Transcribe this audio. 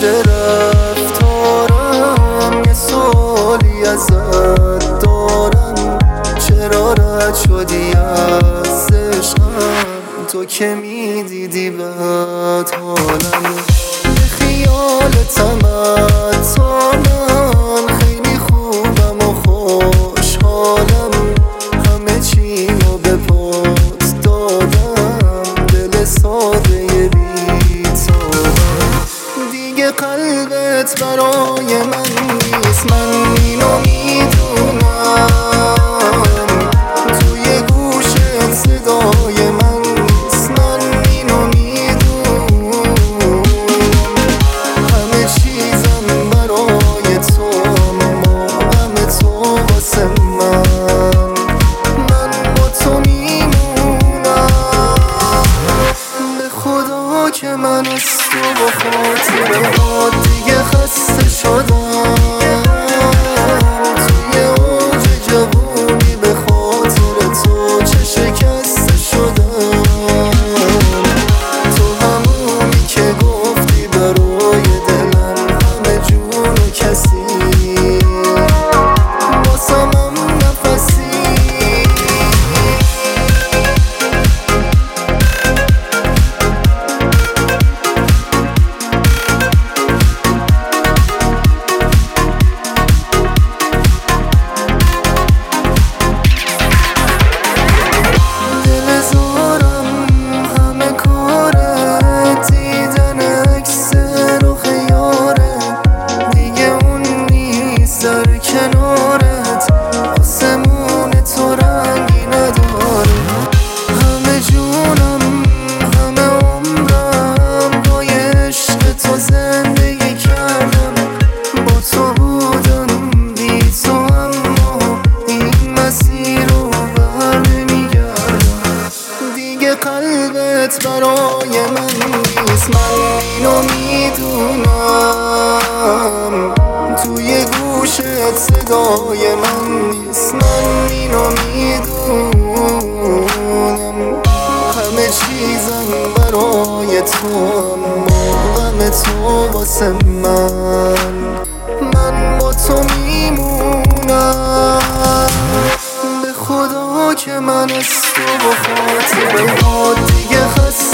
شده رفتارم، یه سوالی ازت دارم، چرا رد شدی از عشقم؟ تو که میدیدی بد حالم، به خیالتم تا من خیلی خوبم و خوشحالم، همه چیمو به پات دادم، دل ساده بی‌تابم. دیگه قلبت برای من نیست، من اینو میدونم، توی گوشت صدای من نیست، من اینو میدونم، همه چیزم برای تو، اما همه تو واسه من با تو میمونم. به خدا که من از تو با خاطرهات دیگه خسته شدم، توی اوج جوونی به خاطر تو چه شکسته شدم. تو همونی که گفتی برای دلم همه جون و کسی، واسم هم نفسی. کنارت آسمون تو رنگی نداره، همه جونم همه عمرم با عشق تو زندگی کردم، با تو بودم بی تو اما این مسیر رو بر نمیگردم. دیگه قلبت برای من نیست، من اینو میدونم، توی گوشت صدای من نیست، من اینو میدونم، همه چیزم برای تو، اما غم تو واسه من با تو میمونم. به خدا که من از تو با خاطرهات دیگه خسته